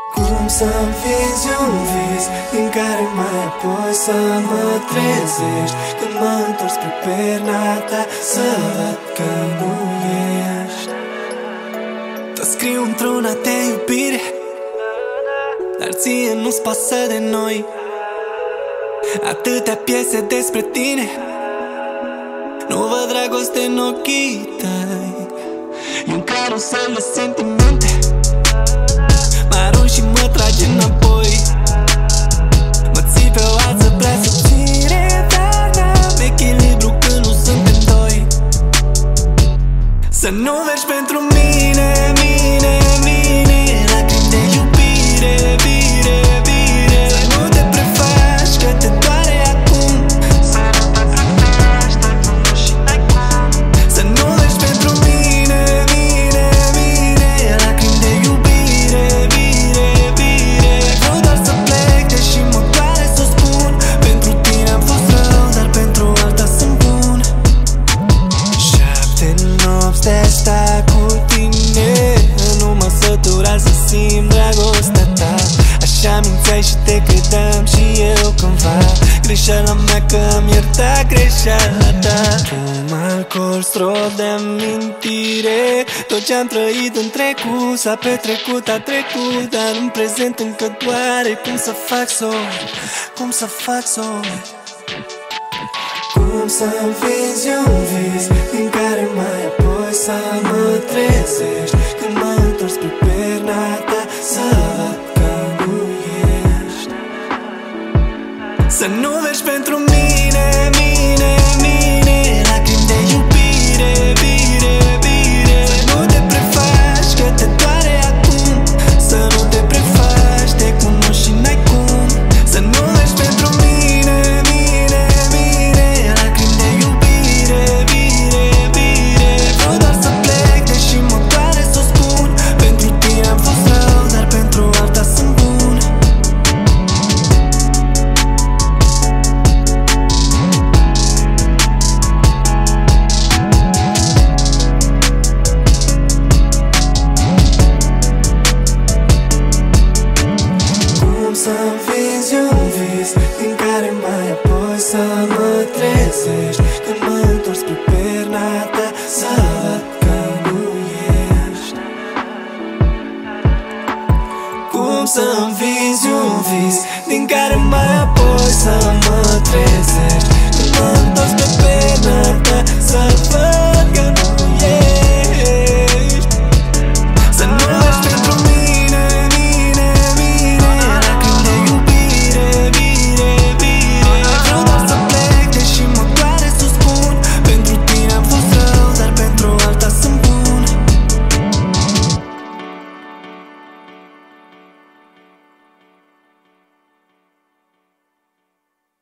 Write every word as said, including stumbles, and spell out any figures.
Cum să-mi fizi un vis din care mai apoi să mă trezești când mă întorc spre perna ta, să văd că nu ești. Tot scriu într-una de iubire, dar ție nu-ți pasă de noi. Atâtea piese despre tine, nu văd dragoste în ochii tăi. E un carusel de sentimente, mă arunc și mă trage înapoi. Mă ții pe o alță prea subțire, dar n-am echilibru când nu suntem doi. Să nu vergi pentru mine, mine, mine lacrimi de iubire, bire, bire. Să nu te prefaci că te doare acum, să nu te prefaci că nu și n-ai cum. Să nu vergi pentru mine, mine, mine lacrimi de iubire, bire, bire. Vreau doar să plec, deși mă doare să o spun. Pentru tine am fost rău, dar pentru alta sunt bun. Șapte nopți de stat cu tine, nu mă sătura să simt dragostea ta. Așa mințeai și te credeam și eu cândva. Greșeala mea că-mi ierta greșeala ta. Cum alcool, strop de amintire, tot ce-am trăit în trecut s-a petrecut, a trecut, dar în prezent încă doare. Cum să fac să-mi, cum să fac să-mi, cum să-mi fizi un vis din care mai apoi să mă trezești când mă întorc spre perna ta, să văd că nu ești. Să nu vergi pentru mine, mine, mine lacrimi de iubire, bire, bire. Să nu te prefaci că te doare acum, să nu te prefaci, te cunoști și n-ai cum. Să nu vergi pentru mine, mine, mine lacrimi de iubire, bire, bire. Vreau doar să plec, deși mă doare să o spun. Pentru tine am fost rău, dar pentru alta sunt bun. Cum să-mi fizi un vis din care mai apoi să mă trezești când mă întorc spre perna ta, să văd că nu ești. Cum să-mi fizi un vis din care mai apoi să mă trezești